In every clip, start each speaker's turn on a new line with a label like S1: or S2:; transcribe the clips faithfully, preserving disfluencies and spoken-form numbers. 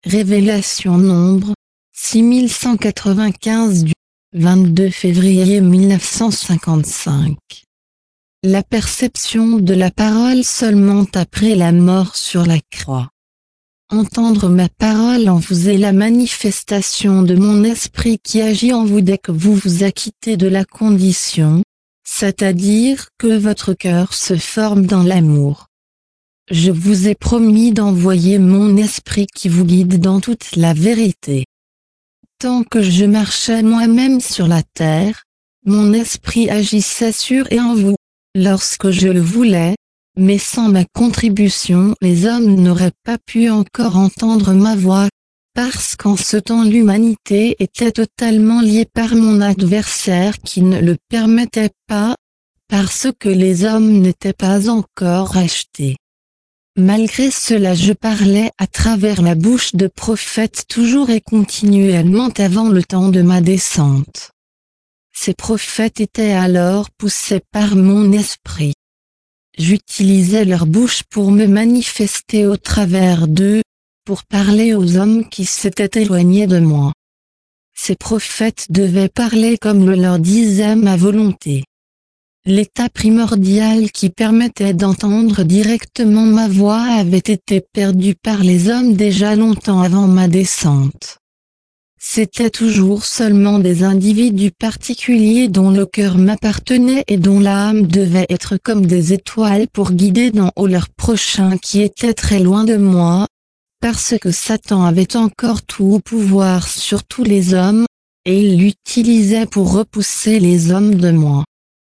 S1: Révélation Nombre, six mille cent quatre-vingt-quinze du vingt-deux février mille neuf cent cinquante-cinq. La perception de la parole seulement après la mort sur la croix. Entendre ma parole en vous est la manifestation de mon esprit qui agit en vous dès que vous vous acquittez de la condition, c'est-à-dire que votre cœur se forme dans l'amour. Je vous ai promis d'envoyer mon esprit qui vous guide dans toute la vérité. Tant que je marchais moi-même sur la terre, mon esprit agissait sur et en vous, lorsque je le voulais, mais sans ma contribution les hommes n'auraient pas pu encore entendre ma voix, parce qu'en ce temps l'humanité était totalement liée par mon adversaire qui ne le permettait pas, parce que les hommes n'étaient pas encore rachetés. Malgré cela je parlais à travers la bouche de prophètes toujours et continuellement avant le temps de ma descente. Ces prophètes étaient alors poussés par mon esprit. J'utilisais leur bouche pour me manifester au travers d'eux, pour parler aux hommes qui s'étaient éloignés de moi. Ces prophètes devaient parler comme le leur disait ma volonté. L'état primordial qui permettait d'entendre directement ma voix avait été perdu par les hommes déjà longtemps avant ma descente. C'étaient toujours seulement des individus particuliers dont le cœur m'appartenait et dont l'âme devait être comme des étoiles pour guider d'en haut leur prochain qui était très loin de moi, parce que Satan avait encore tout pouvoir sur tous les hommes, et il l'utilisait pour repousser les hommes de moi.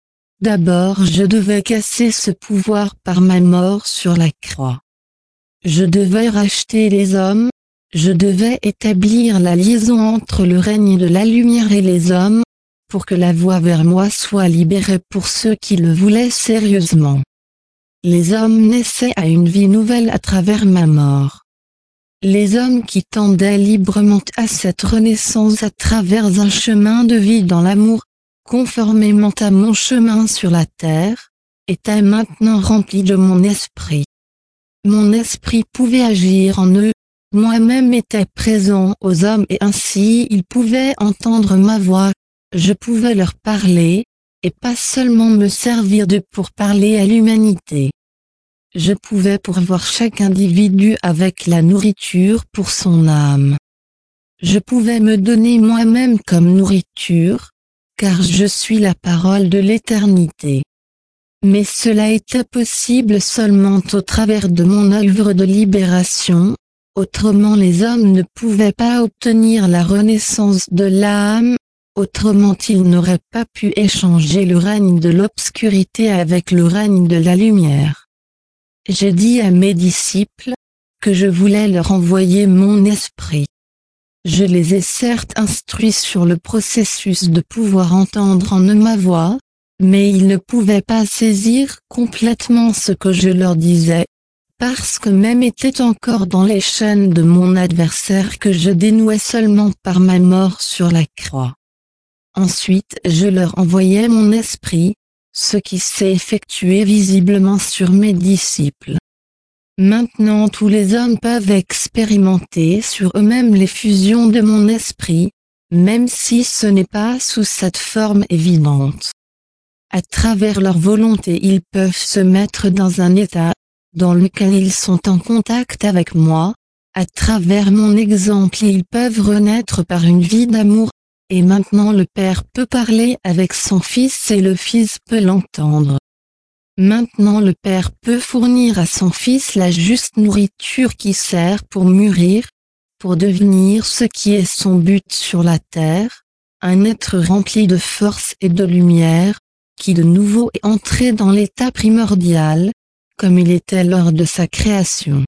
S1: D'abord je devais casser ce pouvoir par ma mort sur la croix. Je devais racheter les hommes, je devais établir la liaison entre le règne de la lumière et les hommes, pour que la voie vers moi soit libérée pour ceux qui le voulaient sérieusement. Les hommes naissaient à une vie nouvelle à travers ma mort. Les hommes qui tendaient librement à cette renaissance à travers un chemin de vie dans l'amour, conformément à mon chemin sur la terre, étaient maintenant remplis de mon esprit. Mon esprit pouvait agir en eux, moi-même étais présent aux hommes et ainsi ils pouvaient entendre ma voix, je pouvais leur parler, et pas seulement me servir d'eux pour parler à l'humanité. Je pouvais pourvoir chaque individu avec la nourriture pour son âme. Je pouvais me donner moi-même comme nourriture, car je suis la parole de l'éternité. Mais cela était possible seulement au travers de mon œuvre de libération, autrement les hommes ne pouvaient pas obtenir la renaissance de l'âme, autrement ils n'auraient pas pu échanger le règne de l'obscurité avec le règne de la lumière. J'ai dit à mes disciples, que je voulais leur envoyer mon esprit. Je les ai certes instruits sur le processus de pouvoir entendre en eux ma voix, mais ils ne pouvaient pas saisir complètement ce que je leur disais, parce que même étaient encore dans les chaînes de mon adversaire que je dénouais seulement par ma mort sur la croix. Ensuite je leur envoyais mon esprit, ce qui s'est effectué visiblement sur mes disciples. Maintenant tous les hommes peuvent expérimenter sur eux-mêmes les fusions de mon esprit, même si ce n'est pas sous cette forme évidente. À travers leur volonté ils peuvent se mettre dans un état, dans lequel ils sont en contact avec moi, à travers mon exemple ils peuvent renaître par une vie d'amour, et maintenant le Père peut parler avec son Fils et le Fils peut l'entendre. Maintenant le Père peut fournir à son Fils la juste nourriture qui sert pour mûrir, pour devenir ce qui est son but sur la terre, un être rempli de force et de lumière, qui de nouveau est entré dans l'état primordial, comme il était lors de sa création.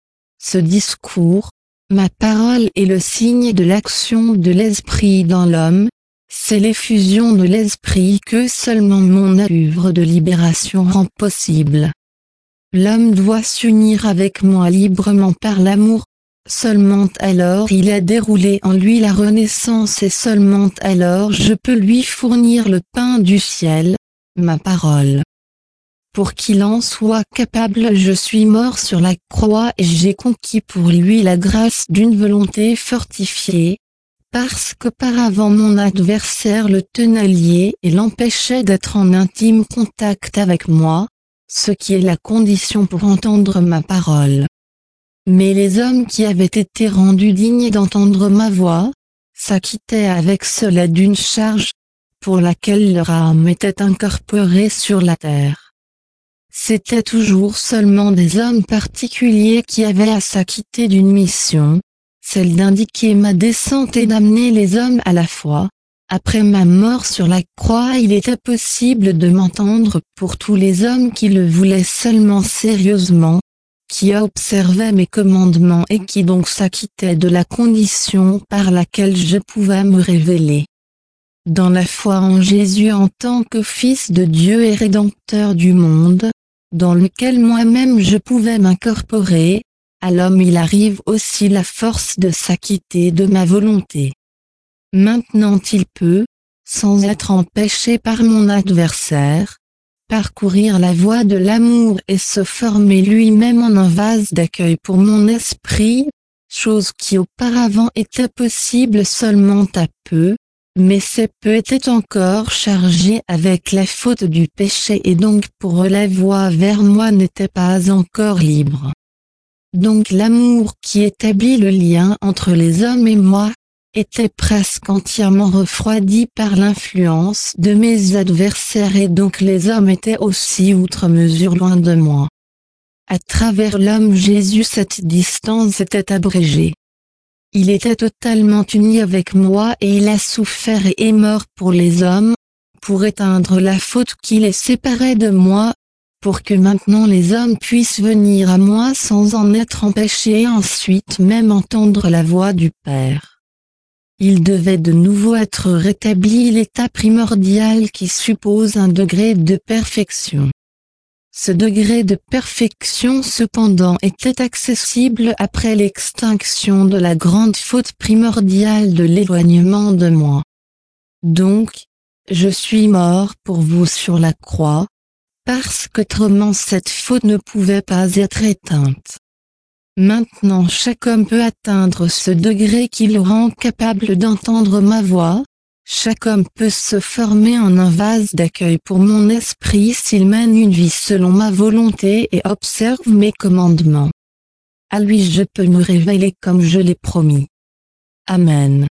S1: Ce discours, ma parole est le signe de l'action de l'Esprit dans l'homme, c'est l'effusion de l'Esprit que seulement mon œuvre de libération rend possible. L'homme doit s'unir avec moi librement par l'amour, seulement alors il a déroulé en lui la renaissance et seulement alors je peux lui fournir le pain du ciel, ma parole. pour qu'il en soit capable. Je suis mort sur la croix et j'ai conquis pour lui la grâce d'une volonté fortifiée, parce qu'auparavant mon adversaire le tenait lié et l'empêchait d'être en intime contact avec moi, ce qui est la condition pour entendre ma parole. Mais les hommes qui avaient été rendus dignes d'entendre ma voix, s'acquittaient avec cela d'une charge, pour laquelle leur âme était incorporée sur la terre. C'étaient toujours seulement des hommes particuliers qui avaient à s'acquitter d'une mission, celle d'indiquer ma descente et d'amener les hommes à la foi. Après ma mort sur la croix, il était possible de m'entendre pour tous les hommes qui le voulaient seulement sérieusement, qui observaient mes commandements et qui donc s'acquittaient de la condition par laquelle je pouvais me révéler. Dans la foi en Jésus en tant que Fils de Dieu et Rédempteur du monde, dans lequel moi-même je pouvais m'incorporer, à l'homme il arrive aussi la force de s'acquitter de ma volonté. Maintenant il peut, sans être empêché par mon adversaire, parcourir la voie de l'amour et se former lui-même en un vase d'accueil pour mon esprit, chose qui auparavant était possible seulement à peu, mais ces peu étaient encore chargés avec la faute du péché et donc pour la voie vers moi n'était pas encore libre. Donc l'amour qui établit le lien entre les hommes et moi, était presque entièrement refroidi par l'influence de mes adversaires et donc les hommes étaient aussi outre mesure loin de moi. À travers l'homme Jésus cette distance était abrégée. Il était totalement uni avec moi et il a souffert et est mort pour les hommes, pour éteindre la faute qui les séparait de moi, pour que maintenant les hommes puissent venir à moi sans en être empêchés et ensuite même entendre la voix du Père. Il devait de nouveau être rétabli l'état primordial qui suppose un degré de perfection. Ce degré de perfection cependant était accessible après l'extinction de la grande faute primordiale de l'éloignement de moi. Donc, je suis mort pour vous sur la croix, parce qu'autrement cette faute ne pouvait pas être éteinte. Maintenant chaque homme peut atteindre ce degré qui le rend capable d'entendre ma voix, chaque homme peut se former en un vase d'accueil pour mon esprit s'il mène une vie selon ma volonté et observe mes commandements. À lui je peux me révéler comme je l'ai promis. Amen.